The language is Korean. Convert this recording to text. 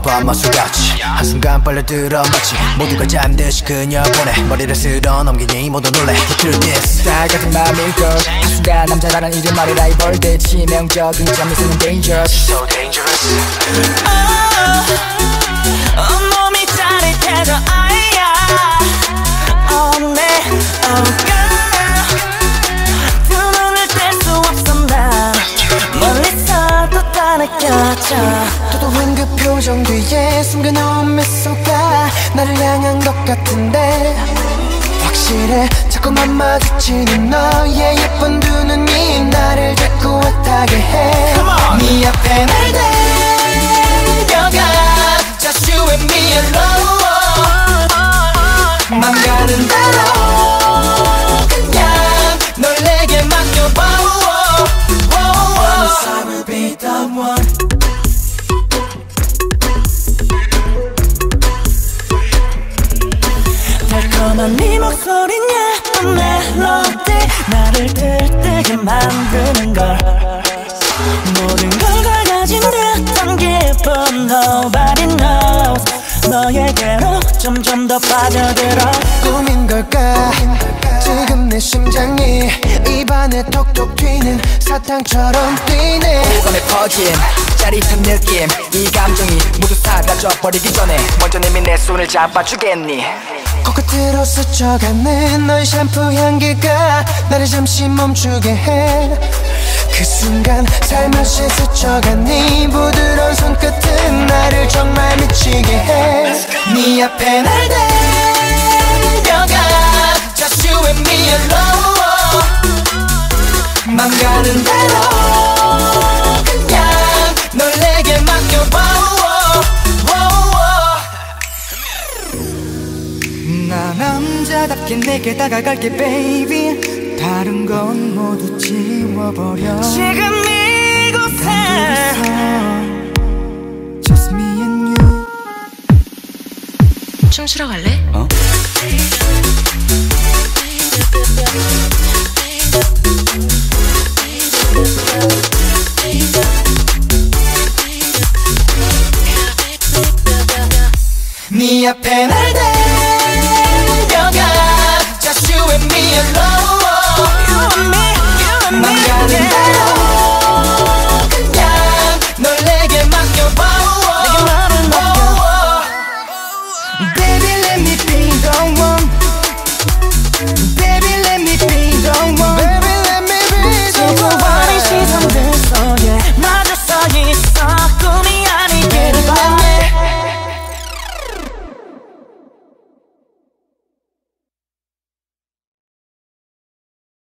밤마술같이 한순간 빨려들어 마치 모두가 잠듯이 그녀 보내 머리를 쓸어 넘기니 모두 놀래 Get through this 달 같은 맘일걸 한순간 남자라는 이름 말이 라이벌 듯 치명적인 점이 쓰는 dangerous So dangerous 몸이 짜릿해져 아야 Oh 네 Oh girl 두 눈을 뗄 수 없어 난 멀리서도 다 느껴져 도도한 그 표정 뒤에 숨겨놓은 미소가 나를 향한 것 같은데 확실해 자꾸만 마주치는 너의 예쁜 두 눈이 나를 자꾸 애타게 해 네 앞에 날 데려가 Just you and me alone 맘 가는 대로 그냥 널 내게 맡겨봐 Promise I will be the one 달콤한 네 목소린 예쁜 멜로디 나를 들뜨게 만드는 걸 모든 걸 가진 듯한 기분 Nobody knows 너에게로 점점 더 빠져들어 꿈인 걸까 지금 내 심장이 입안에 톡톡 튀는 사탕처럼 뛰네 오감에 퍼진 짜릿한 느낌 이 감정이 모두 사라져버리기 전에 먼저 내미 내 손을 잡아주겠니 코끝으로 스쳐가는 너의 샴푸 향기가 나를 잠시 멈추게 해 그 순간 살며시 스쳐간 네 부드러운 손끝은 나를 정말 미치게 해 네 앞에 날 데려가 Just you and me alone 맘 가는 대로 그냥 널 내게 맡겨봐 나 남자답게 내게 다가갈게 baby 다른 건 모두 지워버려 지금 이곳에 Just me and you 춤추러 갈래? 어? 네 앞에 날